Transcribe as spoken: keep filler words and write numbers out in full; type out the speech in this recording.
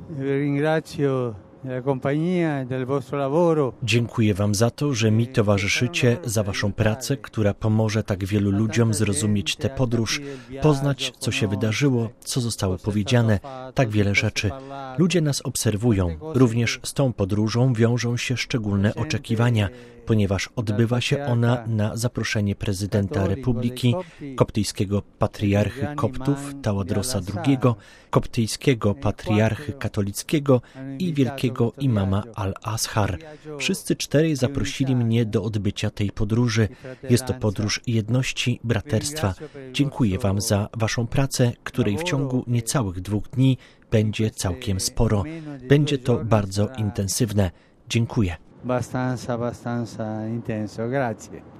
Ringrazio della compagnia, del vostro lavoro. Dziękuję Wam za to, że mi towarzyszycie, za Waszą pracę, która pomoże tak wielu ludziom zrozumieć tę podróż, poznać, co się wydarzyło, co zostało powiedziane, tak wiele rzeczy. Ludzie nas obserwują. Również z tą podróżą wiążą się szczególne oczekiwania, ponieważ odbywa się ona na zaproszenie prezydenta Republiki, koptyjskiego patriarchy Koptów Tawadrosa drugiego, koptyjskiego patriarchy katolickiego i wielkiego imama Al-Azhar. Wszyscy czterej zaprosili mnie do odbycia tej podróży. Jest to podróż jedności, braterstwa. Dziękuję Wam za Waszą pracę, której w ciągu niecałych dwóch dni będzie całkiem sporo. Będzie to bardzo intensywne. Dziękuję. Abbastanza, abbastanza intenso, grazie.